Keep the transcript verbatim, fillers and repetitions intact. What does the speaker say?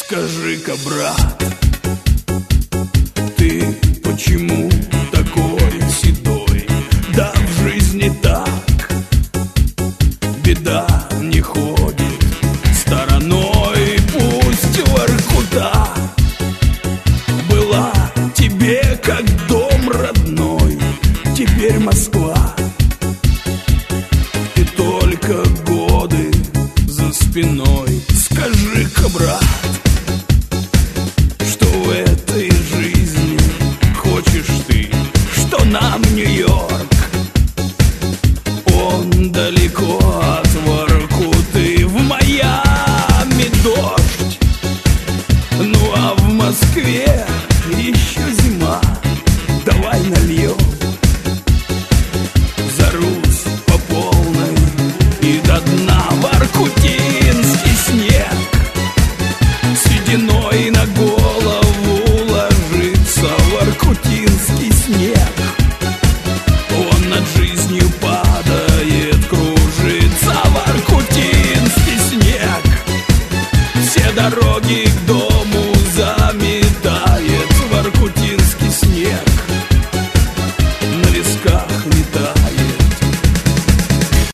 Скажи-ка, брат, ты почему такой седой? Да в жизни так, беда не ходит стороной. Пусть Воркута была тебе как дом родной, теперь Москва, и только годы за спиной. Скажи-ка, брат, что в этой жизни хочешь ты, что нам Нью-Йорк, он далеко от Воркуты. В Майами дождь, ну а в Москве еще зима. Давай нальем за Русь по полной и до дна. Воркутинский снег сединой на голову ложится. Воркутинский снег, он над жизнью падает, кружится. Воркутинский снег, все дороги